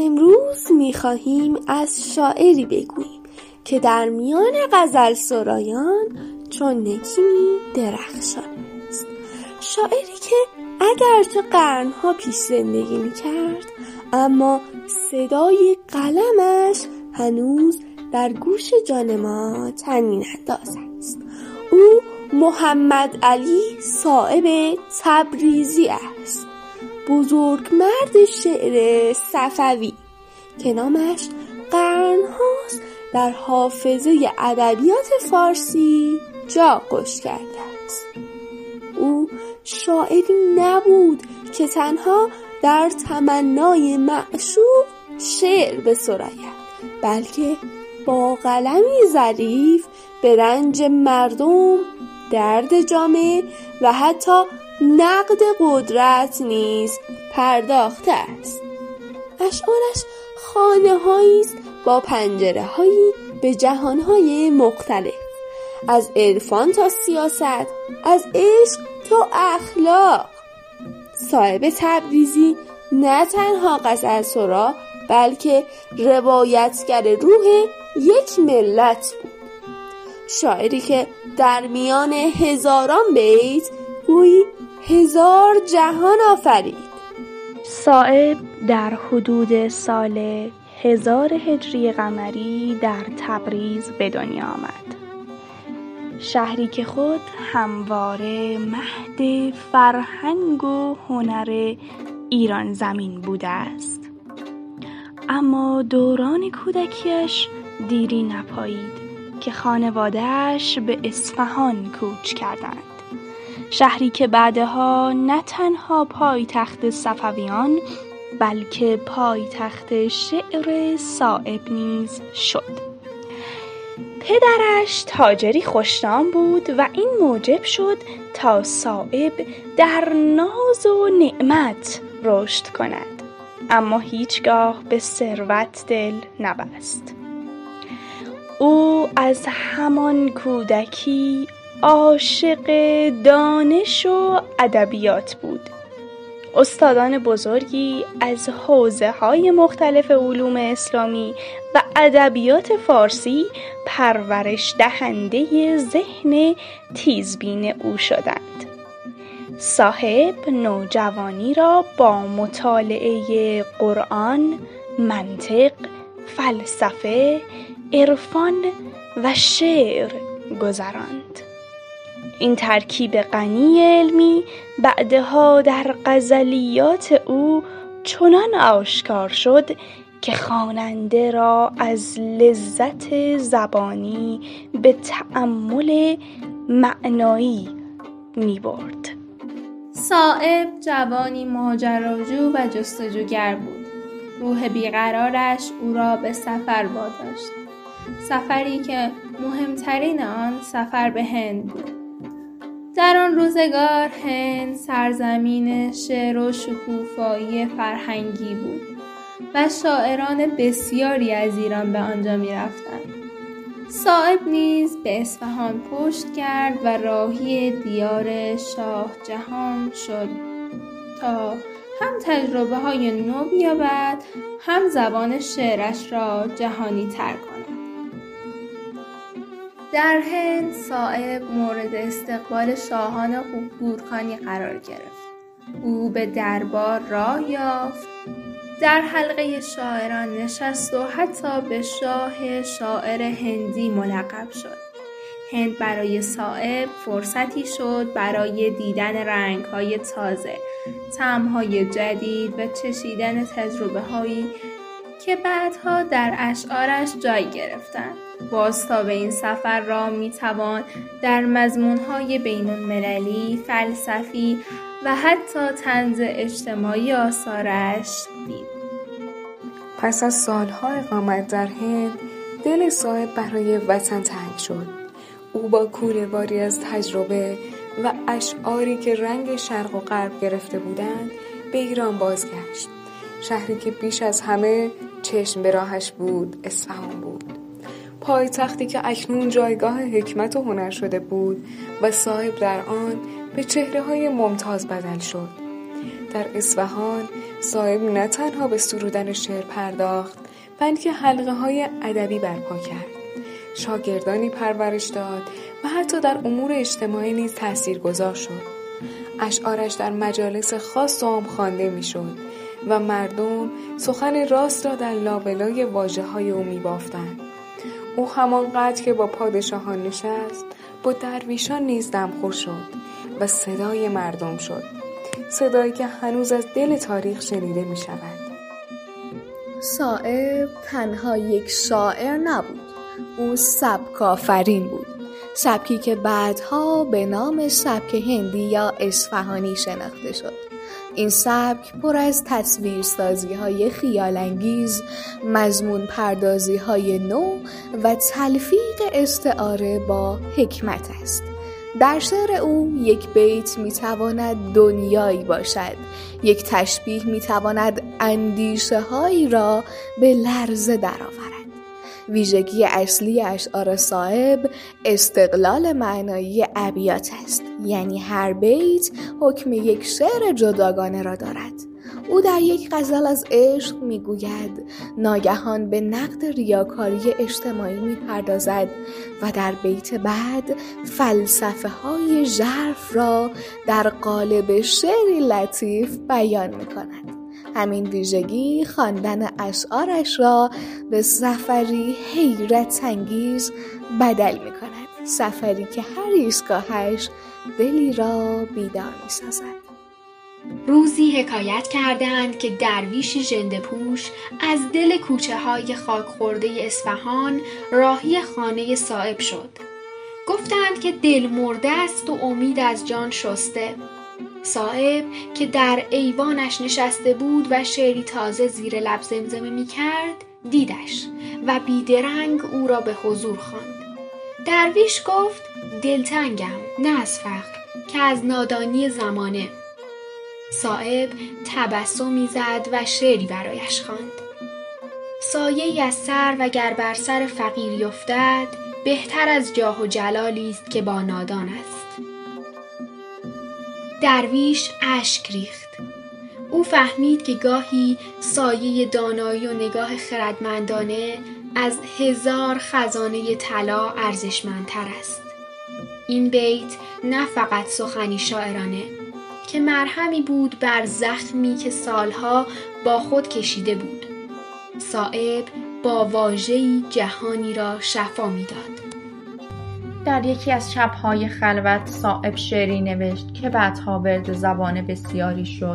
امروز می‌خواهیم از شاعری بگوییم که در میان غزل سرایان چون نگینی درخشان است. شاعری که اگرچه قرنها پیش زندگی می‌کرد، اما صدای قلمش هنوز در گوش جان ما طنین انداز است. او محمد علی صایب تبریزی است، بزرگ مرد شعر صفوی که نامش قرنهاست در حافظه ادبیات فارسی جا خوش کرده است. او شاعری نبود که تنها در تمنای معشوق شعر بسراید، بلکه با قلمی ظریف به رنج مردم، درد جامعه و حتی نقد قدرت نیز پرداخته است. اشعارش خانه‌هایی است با پنجره‌هایی به جهان‌های مختلف، از عرفان تا سیاست، از عشق تا اخلاق. صایب تبریزی نه تنها غزل سرا بلکه روایتگر روح یک ملت بود. شاعری که در میان هزاران بیت گویی هزار جهان آفرید. صایب در حدود سال 1000 هجری قمری در تبریز به دنیا آمد، شهری که خود همواره مهد فرهنگ و هنر ایران زمین بوده است. اما دوران کودکیش دیری نپایید که خانواده‌اش به اصفهان کوچ کردند، شهری که بعدها نه تنها پایتخت صفویان بلکه پایتخت شعر صایب نیز شد. پدرش تاجری خوشنام بود و این موجب شد تا صایب در ناز و نعمت رشد کند، اما هیچگاه به ثروت دل نبست. او از همان کودکی عاشق دانش و ادبیات بود. استادان بزرگی از حوزه‌های مختلف علوم اسلامی و ادبیات فارسی پرورش دهنده ذهن تیزبین او شدند. صایب نوجوانی را با مطالعه قرآن، منطق، فلسفه، عرفان و شعر گذراند. این ترکیب غنی علمی بعدها در غزلیات او چنان آشکار شد که خواننده را از لذت زبانی به تأمل معنایی می برد. صایب جوانی ماجراجو و جستجوگر بود. روح بیقرارش او را به سفر واداشت. سفری که مهمترین آن سفر به هند بود. در آن روزگار هند سرزمین شعر و شکوفایی فرهنگی بود و شاعران بسیاری از ایران به آنجا می رفتند. صایب نیز به اصفهان پشت کرد و راهی دیار شاه جهان شد تا هم تجربه های نو بیابد، هم زبان شعرش را جهانی تر کند. در هند صایب مورد استقبال شاهان گورکانی قرار گرفت. او به دربار راه یافت، در حلقه شاعران نشست و حتی به شاه شاعر هندی ملقب شد. هند برای صایب فرصتی شد برای دیدن رنگ‌های تازه، طعم‌های جدید و چشیدن تجربه‌هایی که بعدها در اشعارش جای گرفتند. بازتاب این سفر را میتوان در مضمون‌های بین‌المللی، فلسفی و حتی طنز اجتماعی آثارش دید. پس از سالها اقامت در هند، دل صایب برای وطن تنگ شد. او با کوله‌باری از تجربه و اشعاری که رنگ شرق و غرب گرفته بودند به ایران بازگشت. شهری که بیش از همه چشم به راهش بود اصفهان بود، پایتختی که اکنون جایگاه حکمت و هنر شده بود و صایب در آن به چهره‌های ممتاز بدل شد. در اصفهان صائب نه تنها به سرودن شعر پرداخت، بلکه حلقه‌های ادبی برپا کرد. شاگردانی پرورش داد و حتی در امور اجتماعی نیز تاثیرگذار شد. اشعارش در مجالس خاص و عام خوانده میشد و مردم سخن راست را در لابلای واژه‌های او می‌بافتند. او همانقدر که با پادشاهان نشست، با درویشان نیز دمخور شد و صدای مردم شد، صدایی که هنوز از دل تاریخ شنیده می شود. صائب تنها یک شاعر نبود، او سبک آفرین بود، سبکی که بعدها به نام سبک هندی یا اصفهانی شناخته شد. این سبک پر از تصویرسازی‌های خیال‌انگیز، مضمون پردازی‌های نو و تلفیق استعاره با حکمت است. در شعر او یک بیت می‌تواند دنیایی باشد، یک تشبیه می‌تواند اندیشه‌هایی را به لرزه درآورد. ویژگی اصلی اشعار صائب استقلال معنایی ابیات است، یعنی هر بیت حکم یک شعر جداگانه را دارد. او در یک غزل از عشق میگوید، ناگهان به نقد ریاکاری اجتماعی میپردازد و در بیت بعد فلسفه های ژرف را در قالب شعری لطیف بیان میکند. همین ویژگی خواندن اشعارش را به سفری حیرت انگیز بدل می کند، سفری که هر ایستگاهش دلی را بیدار می سازد. روزی حکایت کردند که درویش ژنده‌پوش از دل کوچه های خاک خورده اصفهان راهی خانه صائب شد. گفتند که دل مرده است و امید از جان شسته. صائب که در ایوانش نشسته بود و شعری تازه زیر لب زمزمه می کرد دیدش و بیدرنگ او را به حضور خواند. درویش گفت دلتنگم، نه از فقر که از نادانی زمانه. صائب تبسمی زد و شعری برایش خواند. سایه‌ای از سر و گر بر سر فقیری افتد، بهتر از جاه و جلالی است که با نادان است. درویش اشک ریخت. او فهمید که گاهی سایه دانایی و نگاه خردمندانه از 1000 خزانه طلا ارزشمندتر است. این بیت نه فقط سخنی شاعرانه که مرهمی بود بر زخمی که سالها با خود کشیده بود. صائب با واژه‌ای جهانی را شفا می‌داد. در یکی از شب‌های خلوت صائب شعری نوشت که بعدها ورد زبان بسیاری شد.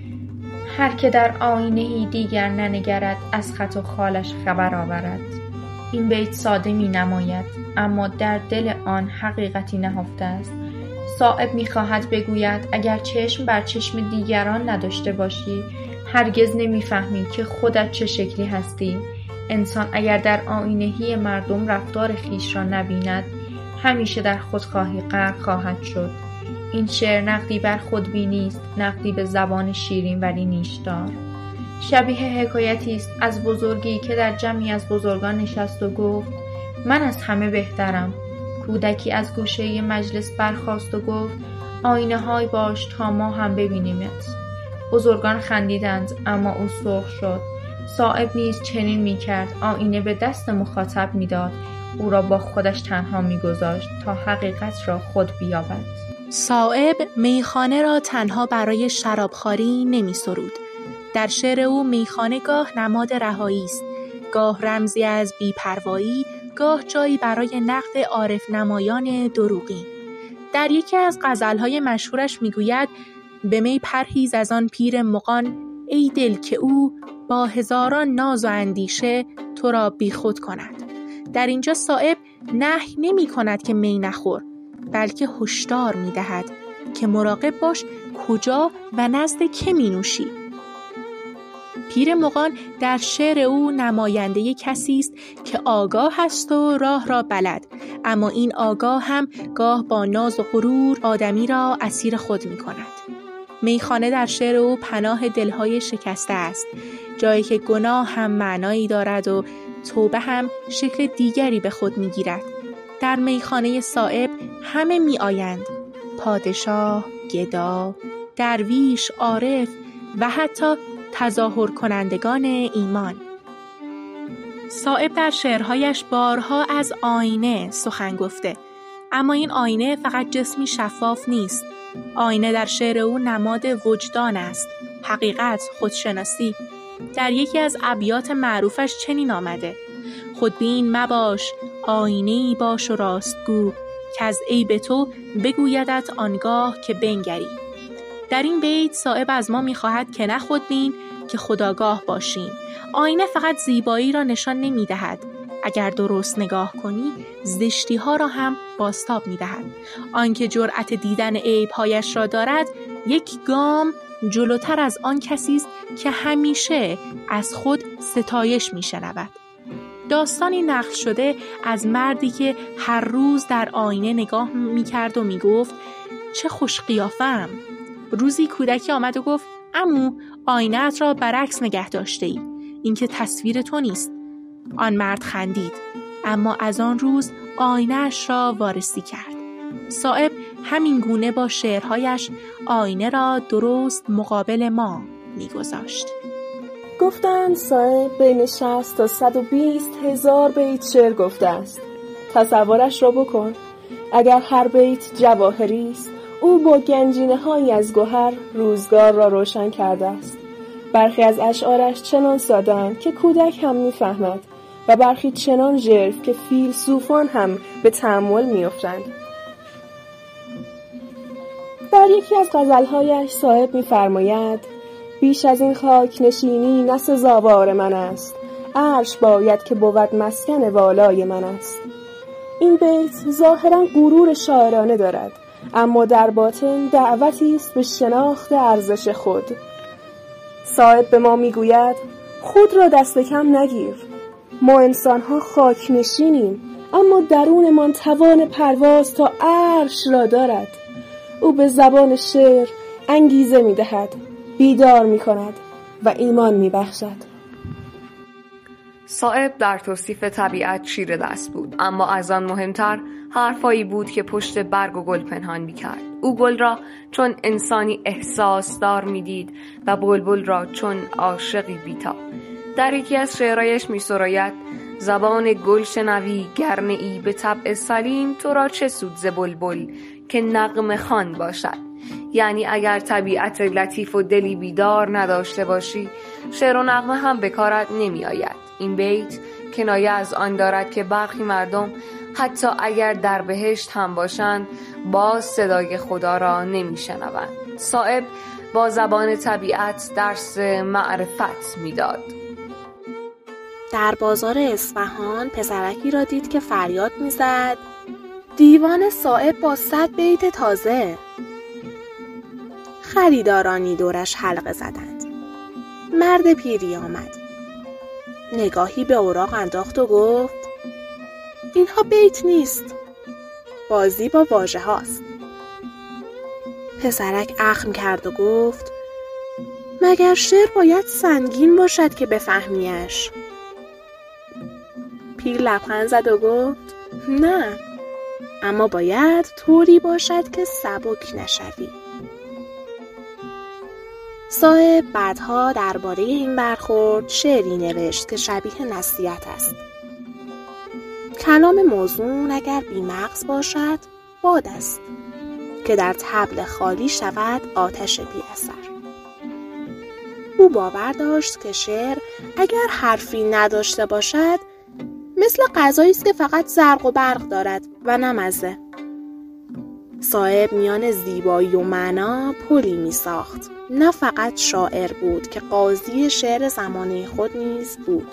هر که در آینه‌ای دیگر ننگرد، از خط و خالش خبر آورد. این بیت ساده می نماید، اما در دل آن حقیقتی نهفته است. صائب می خواهد بگوید اگر چشم بر چشم دیگران نداشته باشی، هرگز نمی فهمی که خودت چه شکلی هستی. انسان اگر در آینه‌ای مردم رفتار خیش را نبیند، همیشه در خودخواهی غرق خواهد شد. این شعر نقدی بر خودبینی است، نقدی به زبان شیرین ولی نیشدار. شبیه حکایتی است از بزرگی که در جمعی از بزرگان نشست و گفت من از همه بهترم. کودکی از گوشه مجلس برخاست و گفت آینه‌های باش تا ما هم ببینیمت. بزرگان خندیدند، اما او سرخ شد. صائب نیز چنین می‌کرد، آینه به دست مخاطب می‌داد، او را با خودش تنها می‌گذاشت تا حقیقت را خود بیابد. صائب میخانه را تنها برای شرابخواری نمی‌سرود. در شعر او میخانه گاه نماد رهایی است، گاه رمزی از بی‌پروایی، گاه جایی برای نقد عارف نمایان دروغین. در یکی از غزل‌های مشهورش میگوید به می پرهیز از آن پیر مغان، ای دل که او با هزاران ناز و اندیشه تو را بیخود کند. در اینجا صائب نهی نمی کند که می نخور، بلکه هشدار می دهد که مراقب باش کجا و نزد که می نوشی. پیر مغان در شعر او نماینده کسی است که آگاه است و راه را بلد، اما این آگاه هم گاه با ناز و غرور آدمی را اسیر خود می کند. میخانه در شعر او پناه دلهای شکسته است، جایی که گناه هم معنایی دارد و توبه هم شکل دیگری به خود می گیرد. در میخانه صائب همه می آیند، پادشاه، گدا، درویش، عارف، و حتی تظاهر کنندگان ایمان. صائب در شعرهایش بارها از آینه سخن گفته، اما این آینه فقط جسمی شفاف نیست. آینه در شعر او نماد وجدان است، حقیقت، خودشناسی. در یکی از ابیات معروفش چنین آمده: خودبین مباش، آینه‌ای باش و راستگو، که از عیب تو بگویدت آنگاه که بنگری. در این بیت صائب از ما می‌خواهد که نه خودبین که خودآگاه باشیم. آینه فقط زیبایی را نشان نمی‌دهد. اگر درست نگاه کنی زشتی‌ها را هم بازتاب می‌دهد. آنکه جرأت دیدن عیب‌هایش را دارد یک گام جلوتر از آن کسی است که همیشه از خود ستایش می‌شنود. داستانی نقل شده از مردی که هر روز در آینه نگاه می‌کرد و می‌گفت چه خوش قیافه‌ام. روزی کودکی آمد و گفت عمو، آینه‌ات را برعکس نگه داشته‌ای، این که تصویر تو نیست. آن مرد خندید، اما از آن روز آینه‌اش را وارسی کرد. صائب همین گونه با شعرهایش آینه را درست مقابل ما می‌گذاشت. گفتند صائب بین 60 تا 120 هزار بیت شعر گفته است. تصورش را بکن، اگر هر بیت جواهری است، او با گنجینه‌هایی از گوهر روزگار را روشن کرده است. برخی از اشعارش چنان ساده‌اند که کودک هم می‌فهمد و برخی چنان ژرف که فیلسوفان هم به تأمل می‌افتند. در یکی از غزل‌هایش صائب می‌فرماید: بیش از این خاک نشینی نه سزاوار من است، عرش باید که بود مسکن والای من است. این بیت ظاهراً غرور شاعرانه دارد، اما در باطن دعوتی است به شناخت ارزش خود. صائب به ما میگوید خود را دست کم نگیر. ما انسان‌ها خاک نشینیم، اما درونمان توان پرواز تا عرش را دارد. او به زبان شعر انگیزه می‌دهد، بیدار می‌کند و ایمان می‌بخشد. صائب در توصیف طبیعت چیره دست بود، اما از آن مهمتر حرفایی بود که پشت برگ و گل پنهان می‌کرد. او گل را چون انسانی احساسدار می‌دید و بلبل را چون عاشقی بی‌تاب. در یکی از شعرهایش می‌سراید: زبان گل شنوی گرنه ای به طبع سلیم، تو را چه سود ز بلبل که نغمه خوان باشد. یعنی اگر طبیعت لطیف و دلی بیدار نداشته باشی، شعر و نغمه هم به کارت نمی آید. این بیت کنایه از آن دارد که برخی مردم حتی اگر در بهشت هم باشند باز صدای خدا را نمی شنوند. صائب با زبان طبیعت درس معرفت می داد. در بازار اصفهان پسرکی را دید که فریاد می زد: دیوان صائب با 100 بیت تازه. خریدارانی دورش حلقه زدند. مرد پیری آمد، نگاهی به اوراق انداخت و گفت: اینها بیت نیست، بازی با واژه هاست. پسرک اخم کرد و گفت: مگر شعر باید سنگین باشد که بفهمیش؟ پیر لبخند زد و گفت: نه، اما باید طوری باشد که سبک نشوی. صائب بعدها درباره این برخورد شعری نوشت که شبیه نصیحت است. کلام موزون اگر بی‌مغز باشد باد است که در طبل خالی شود آتش بی اثر. او باور داشت که شعر اگر حرفی نداشته باشد مثل غذایی است که فقط زرق و برق دارد و نه مزه. صائب میان زیبایی و معنا پلی می ساخت. نه فقط شاعر بود که قاضی شعر زمانه خود نیز بود.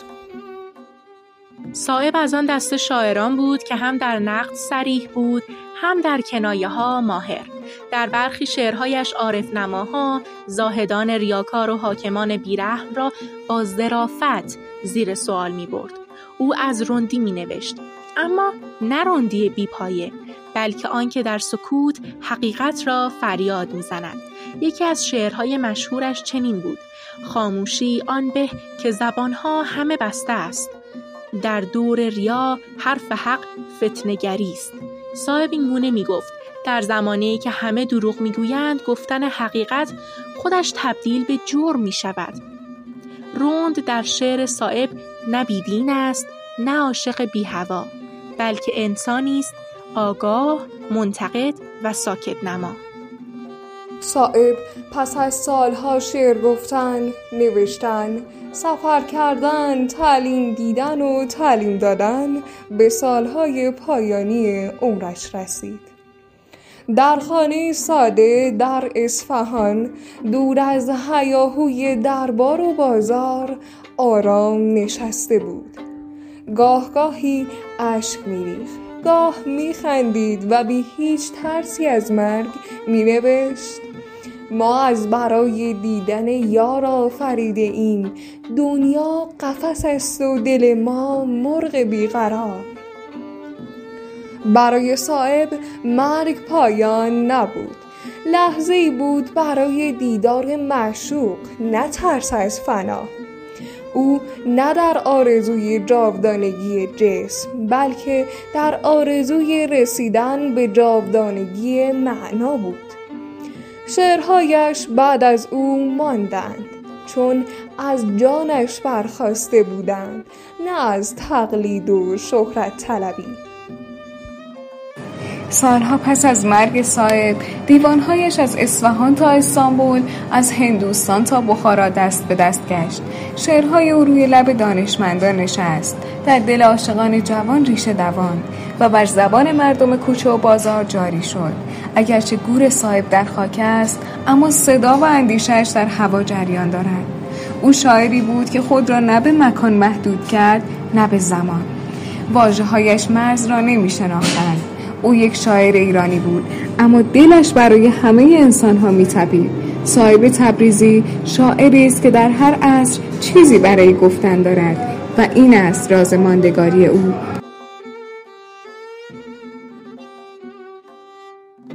صائب از آن دسته شاعران بود که هم در نقد صریح بود، هم در کنایه ها ماهر. در برخی شعرهایش عارف نماها، زاهدان ریاکار و حاکمان بیرحم را با ظرافت زیر سوال می برد. او از رندی می نوشت، اما نه رندی بی پایه، بلکه آنکه در سکوت حقیقت را فریاد می زند. یکی از شعرهای مشهورش چنین بود: خاموشی آن به که زبانها همه بسته است، در دور ریا حرف حق فتنه‌گری است. صاحب این گونه می گفت: در زمانه‌ای که همه دروغ میگویند گفتن حقیقت خودش تبدیل به جرم می شود. روند در شعر صائب نه بیدین است نه عاشق بی‌هوا، بلکه انسانی است آگاه، منتقد و ساکت نما. صائب پس از سالها شعر گفتن، نوشتن، سفر کردن، تعلیم دیدن و تعلیم دادن به سالهای پایانی عمرش رسید. در خانه ساده در اصفهان دور از هیاهوی دربار و بازار آرام نشسته بود. گاهی اشک می‌ریخت، گاه می‌خندید و بی هیچ ترسی از مرگ می‌نوشت: ما از برای دیدن یار آفریده ایم، دنیا قفس است و دل ما مرغ بیقرار. برای صائب مرگ پایان نبود، لحظه‌ای بود برای دیدار معشوق، نه ترس از فنا. او نه در آرزوی جاودانگی جسم، بلکه در آرزوی رسیدن به جاودانگی معنا بود. شعرهایش بعد از او ماندند، چون از جانش برخاسته بودند، نه از تقلید و شهرت طلبی. سالها پس از مرگ صائب، دیوانهایش از اصفهان تا استانبول، از هندوستان تا بخارا دست به دست گشت. شعرهای او روی لب دانشمندان نشست، در دل عاشقان جوان ریشه دوان و بر زبان مردم کوچه و بازار جاری شد. اگرچه گور صائب در خاک است، اما صدا و اندیشه‌اش در هوا جریان دارد. او شاعری بود که خود را نه به مکان محدود کرد، نه به زمان. واژه‌هایش مرز را نمی‌شناختند. او یک شاعر ایرانی بود، اما دلش برای همه انسان‌ها می‌تپید. صائب تبریزی شاعری است که در هر عصر چیزی برای گفتن دارد و این است راز ماندگاری او